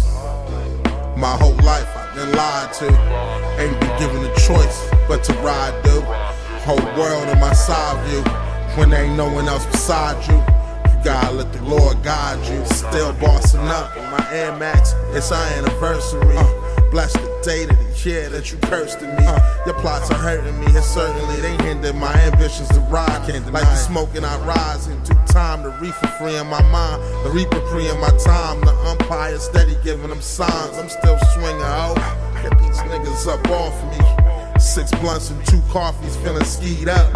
My whole life I've been lied to. Ain't been given a choice but to ride, dude. Whole world in my side view. When there ain't no one else beside you, you gotta let the Lord guide you. Still bossing up in my Air Max, it's our anniversary. Uh, bless the day to the year that you cursed at me. Uh, your plots are hurting me, and certainly they hinder my ambitions to ride. Like the smoking I rise into time, the reefer free in my mind, the reaper free in my time. The umpire steady giving them signs. I'm still swinging, oh, get these niggas up off me. Six blunts and two coffees, feeling skied up.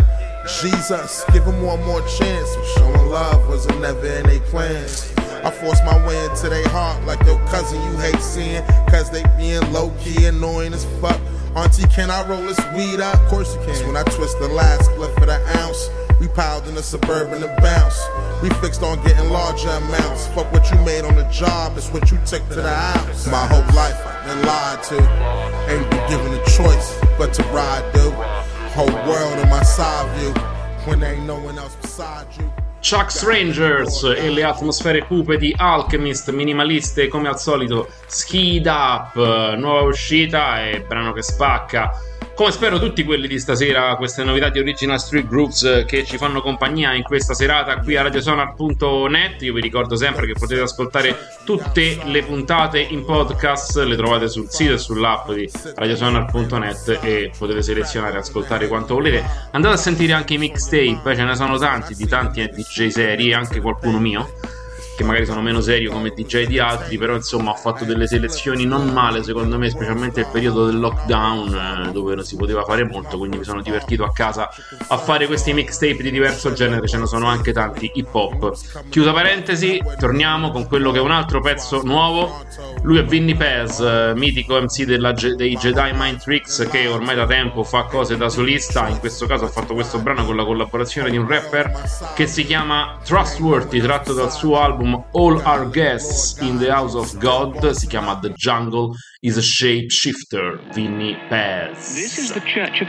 Jesus, give them one more chance. Showing love wasn't never in they plans. I forced my way into their heart like your cousin you hate seeing, cause they being low-key annoying as fuck. Auntie, can I roll this weed out? Of course you can. So when I twist the last split for the ounce, we piled in the Suburban and bounce. We fixed on getting larger amounts. Fuck what you made on the job, it's what you took to the house. My whole life I've been lied to. Ain't been given a choice but to ride, dude. Whole world in my side view. When there ain't no one else beside you. Chuck Strangers e le atmosfere cupe di Alchemist, minimaliste come al solito. Skied Up, nuova uscita e brano che spacca. Come spero tutti quelli di stasera, queste novità di Original Street Grooves che ci fanno compagnia in questa serata qui a radiosonar punto net. Io vi ricordo sempre che potete ascoltare tutte le puntate in podcast, le trovate sul sito e sull'app di radiosonar punto net e potete selezionare e ascoltare quanto volete. Andate a sentire anche i mixtape, ce ne sono tanti, di tanti D J seri, anche qualcuno mio che magari sono meno serio come D J di altri, però insomma ho fatto delle selezioni non male secondo me, specialmente il periodo del lockdown eh, dove non si poteva fare molto, quindi mi sono divertito a casa a fare questi mixtape di diverso genere, ce ne sono anche tanti hip hop. Chiusa parentesi, torniamo con quello che è un altro pezzo nuovo. Lui è Vinny Paz, eh, mitico M C della, dei Jedi Mind Tricks, che ormai da tempo fa cose da solista. In questo caso ha fatto questo brano con la collaborazione di un rapper che si chiama Trustworthy, tratto dal suo album All Our Guests in the House of God, si chiama The Jungle is a Shapeshifter. Vinny Paz. This is the Church of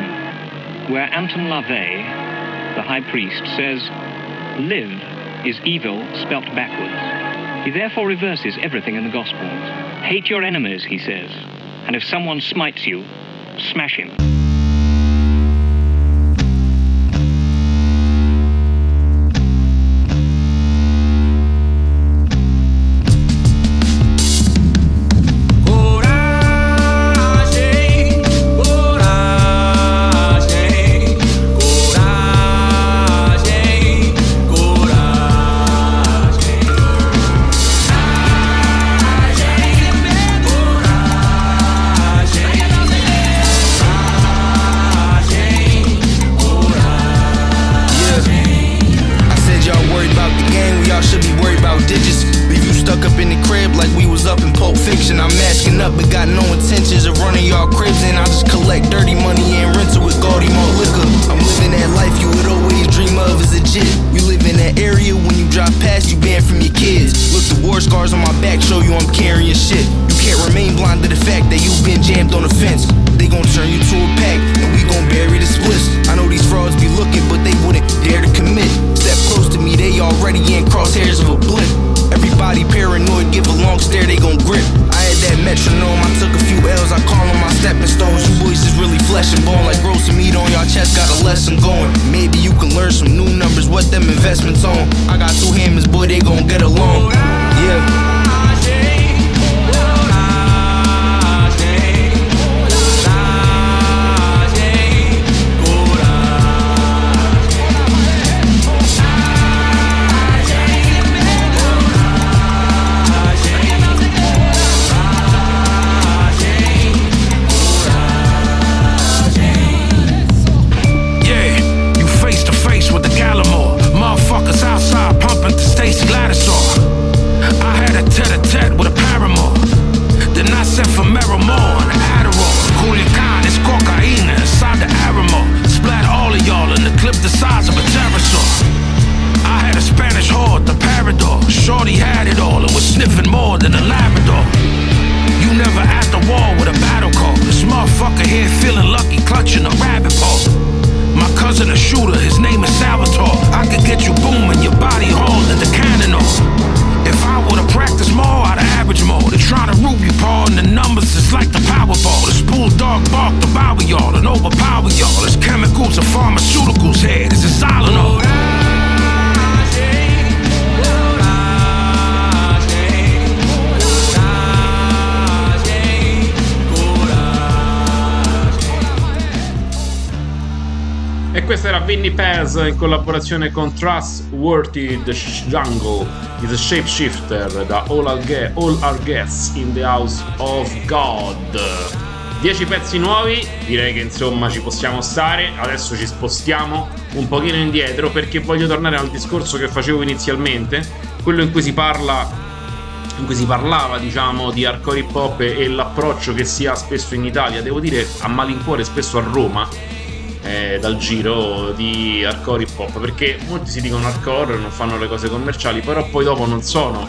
Satan, where Anton LaVey, the high priest, says live is evil spelt backwards. He therefore reverses everything in the Gospels. Hate your enemies, he says, and if someone smites you, smash him. Coragem, like dirty money and rental with gaudy malt liquor. I'm living that life you would always dream of as a jit. We live in that area when you drive past, you banned from your kids. Look, the war scars on my back show you I'm carrying shit. You can't remain blind to the fact that you've been jammed on the fence. They gon' turn you to a pack, and we gon' bury the splits. I know these frauds be looking, but they wouldn't dare to commit. Step close to me, they already in crosshairs of a blip. Everybody paranoid, give a long stare, they gon' grip. I had that metronome, I took a few L's, I call them my stepping stones. You boys is really flesh and bone, like roasting meat on your chest, got a lesson going. Maybe you can learn some new numbers, what them investments on. I got two hammers, boy, they gon' get along. Yeah. Questa era Vinnie Paz in collaborazione con Trustworthy The Jungle is a Shapeshifter da All Our, Ge- All Our Guests in the House of God. dieci pezzi nuovi, direi che insomma ci possiamo stare. Adesso ci spostiamo un pochino indietro perché voglio tornare al discorso che facevo inizialmente, quello in cui si parla in cui si parlava diciamo di hardcore hip hop e l'approccio che si ha spesso in Italia, devo dire a malincuore spesso a Roma, Eh, dal giro di hardcore hip hop, perché molti si dicono hardcore, non fanno le cose commerciali, però poi dopo non sono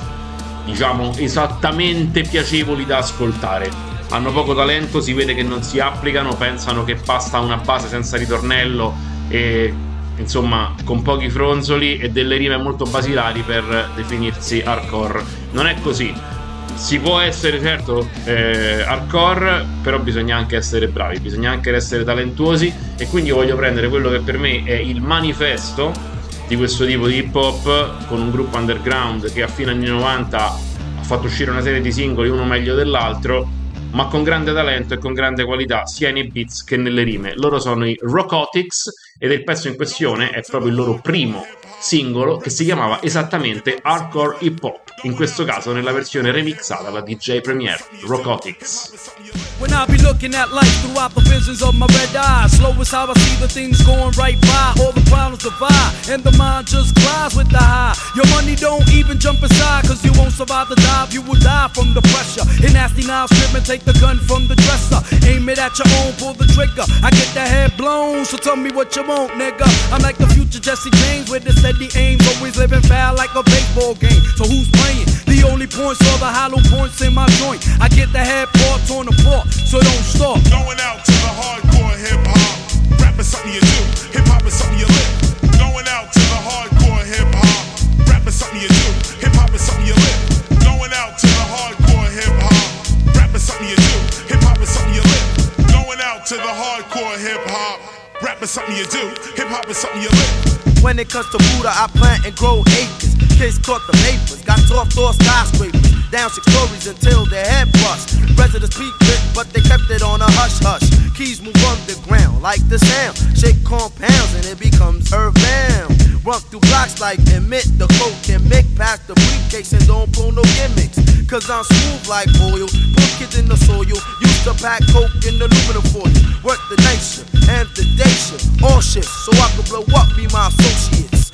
diciamo esattamente piacevoli da ascoltare, hanno poco talento, si vede che non si applicano, pensano che basta una base senza ritornello e insomma con pochi fronzoli e delle rime molto basilari per definirsi hardcore. Non è così. Si può essere certo eh, hardcore, però bisogna anche essere bravi, bisogna anche essere talentuosi, e quindi io voglio prendere quello che per me è il manifesto di questo tipo di hip hop, con un gruppo underground che a fine anni novanta ha fatto uscire una serie di singoli, uno meglio dell'altro, ma con grande talento e con grande qualità sia nei beats che nelle rime. Loro sono i Rockotics ed il pezzo in questione è proprio il loro primo singolo, che si chiamava esattamente Hardcore Hip Hop, in questo caso nella versione remixata da D J Premier. Rockotics. When I be looking at life throughout the visions of my red eyes, slow is how I see the things going right by. All the problems divide, and the mind just glides with the high. Your money don't even jump inside, cause you won't survive the dive. You will die from the pressure. In nasty knives, strip and take the gun from the dresser. Aim it at your own, pull the trigger. I get the head blown, so tell me what you want, nigga. I'm like the future Jesse James with the steady aims, always living foul like a baseball game. So who's playing? The only points are the hollow points in my joint. I get the head part torn apart, so don't stop. Going out to the hardcore hip hop. Rap is something you do, hip hop is something you live. Going out to the hardcore hip hop. Rap is something you do, hip hop is something you live. Going out to the hardcore hip hop. Rap is something you do, hip hop is something you live. Going out to the hardcore hip hop. Rap is something you do, hip hop is something you live. When it comes to Buddha, I plant and grow acres. Kids caught the vapors, got soft door skyscrapers. Down six stories until their head bust. Residents peak lit, but they kept it on a hush hush. Keys move underground like the sound. Shake compounds and it becomes earthbound. Run through blocks like emit, the coke can make past the briefcase and don't pull no gimmicks. Cause I'm smooth like oil, put kids in the soil. Used to pack coke in aluminum foil. Work the night shift and the day shift, all shifts, so I can blow up, be my associates. What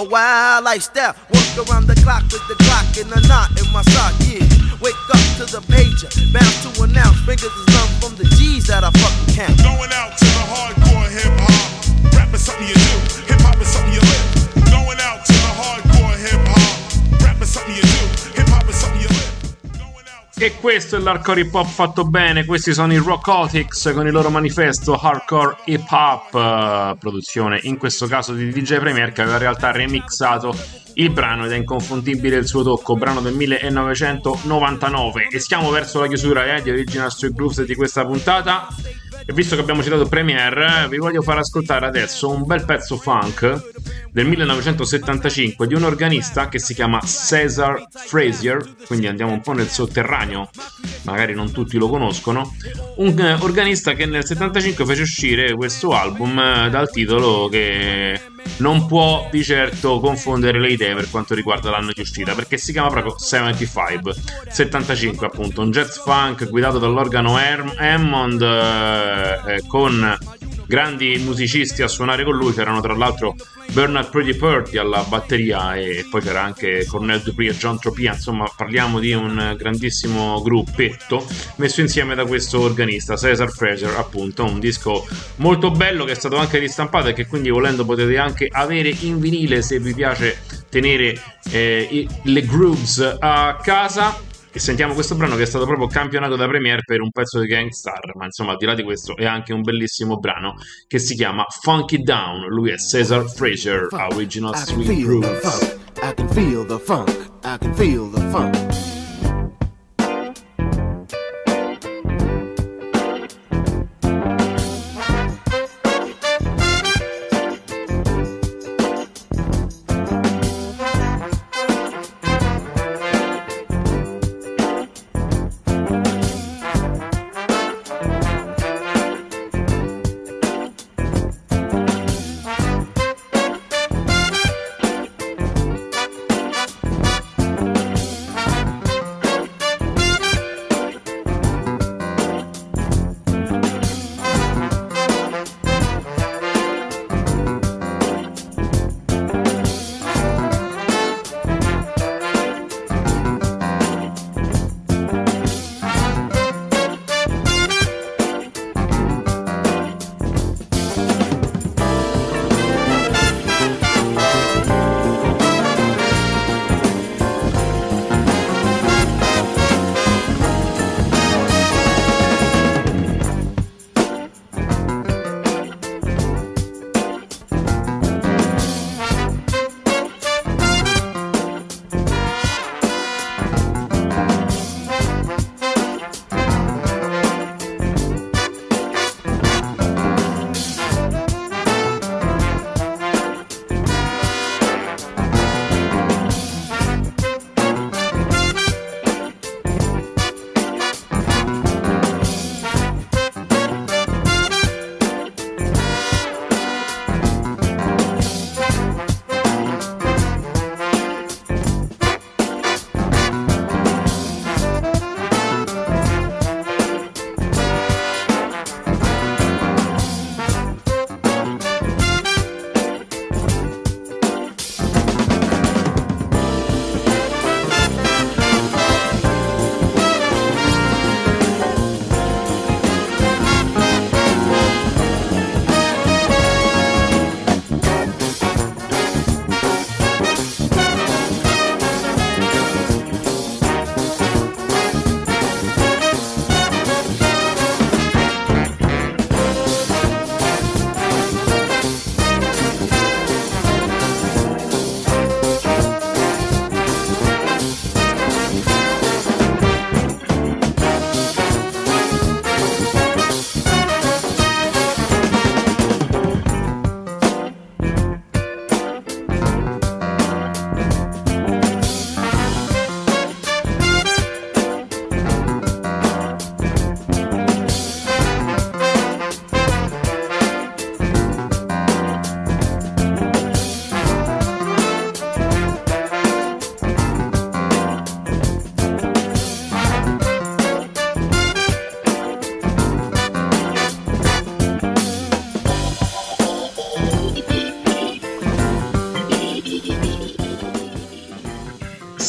a wild lifestyle. Work around the clock with the Glock and a knot in my sock, yeah. Wake up to the pager, bound to announce. Fingers is numb from the G's that I fucking count. Going out to the hardcore hip hop. Rap is something you do, hip hop is something you live. Going out to the hardcore hip hop. Rap is something you do, hip hop is something you live. E questo è l'hardcore hip hop fatto bene. Questi sono i Rockotics con il loro manifesto Hardcore Hip Hop, produzione in questo caso di D J Premier, che aveva in realtà remixato il brano ed è inconfondibile il suo tocco, brano del millenovecentonovantanove. E stiamo verso la chiusura eh, di Original Street Grooves di questa puntata. E visto che abbiamo citato Premier, vi voglio far ascoltare adesso un bel pezzo funk del millenovecentosettantacinque di un organista che si chiama Cesar Frazier, quindi andiamo un po' nel sotterraneo, magari non tutti lo conoscono. Un eh, organista che nel settantacinque fece uscire questo album eh, dal titolo che non può di certo confondere le idee per quanto riguarda l'anno di uscita, perché si chiama proprio settantacinque, settantacinque appunto, un jazz funk guidato dall'organo Hammond eh, eh, con grandi musicisti a suonare con lui. C'erano tra l'altro Bernard Pretty Purdy alla batteria e poi c'era anche Cornel Dupree e John Tropia. Insomma, parliamo di un grandissimo gruppetto messo insieme da questo organista Cesar Frazier, appunto. Un disco molto bello che è stato anche ristampato e che quindi volendo potete anche avere in vinile se vi piace tenere eh, i, le grooves a casa. E sentiamo questo brano che è stato proprio campionato da Premier per un pezzo di Gangstar, ma insomma al di là di questo è anche un bellissimo brano che si chiama Funky Down. Lui è Cesar Frazier, Original Street Grooves. I can feel the funk, I can feel the funk.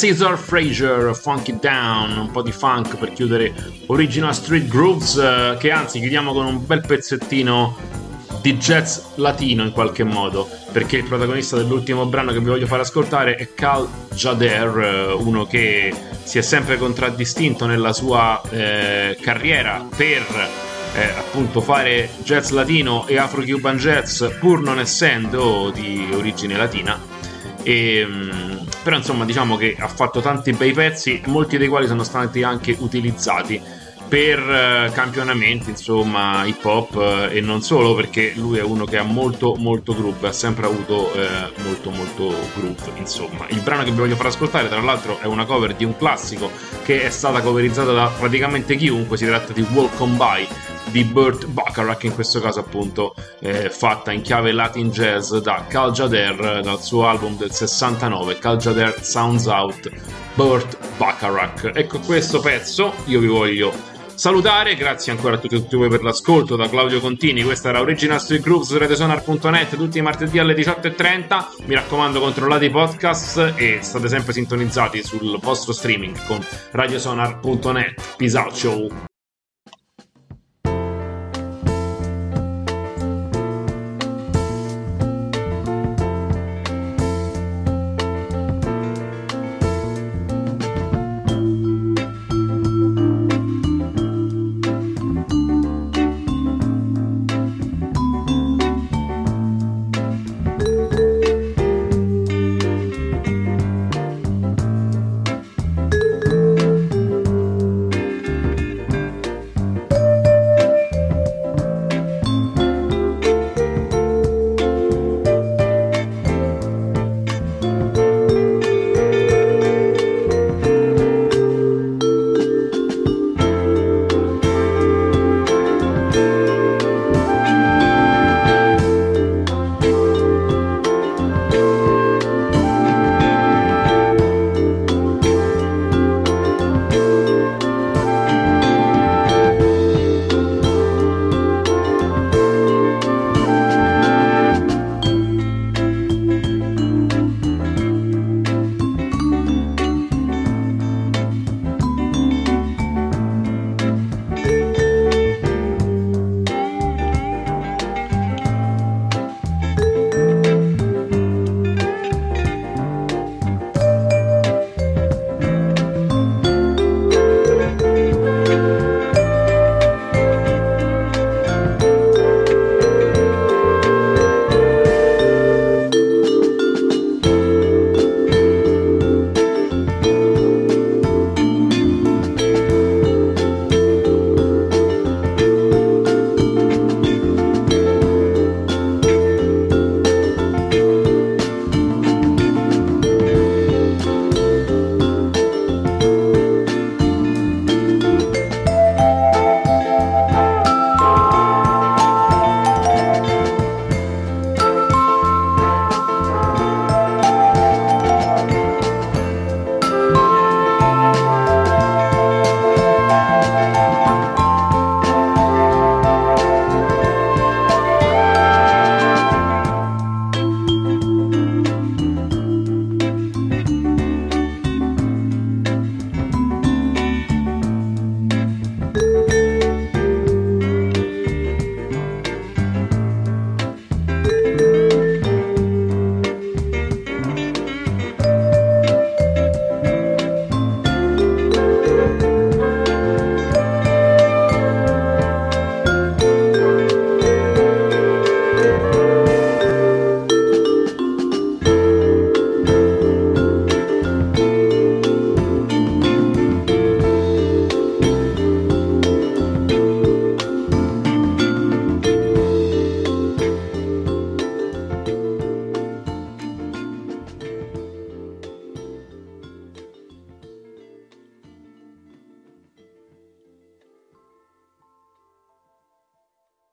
Caesar Frazier, Funky Down, un po' di funk per chiudere Original Street Grooves, eh, che anzi chiudiamo con un bel pezzettino di jazz latino in qualche modo, perché il protagonista dell'ultimo brano che vi voglio fare ascoltare è Cal Tjader, uno che si è sempre contraddistinto nella sua eh, carriera per eh, appunto fare jazz latino e afro-cuban jazz, pur non essendo di origine latina. E, però insomma diciamo che ha fatto tanti bei pezzi, molti dei quali sono stati anche utilizzati per uh, campionamenti, insomma, hip hop uh, e non solo, perché lui è uno che ha molto molto groove, ha sempre avuto uh, molto molto groove, insomma. Il brano che vi voglio far ascoltare tra l'altro è una cover di un classico che è stata coverizzata da praticamente chiunque, si tratta di Walk On By di Burt Bacharach, in questo caso appunto eh, fatta in chiave Latin Jazz da Cal Tjader, dal suo album del sessantanove, Cal Tjader Sounds Out, Burt Bacharach. Ecco, questo pezzo io vi voglio salutare, grazie ancora a tutti e tutti voi per l'ascolto. Da Claudio Contini, questa era Original Street Grooves su radiosonar punto net, tutti i martedì alle diciotto e trenta. Mi raccomando, controllate i podcast e state sempre sintonizzati sul vostro streaming con radiosonar punto net. Peace out, ciao.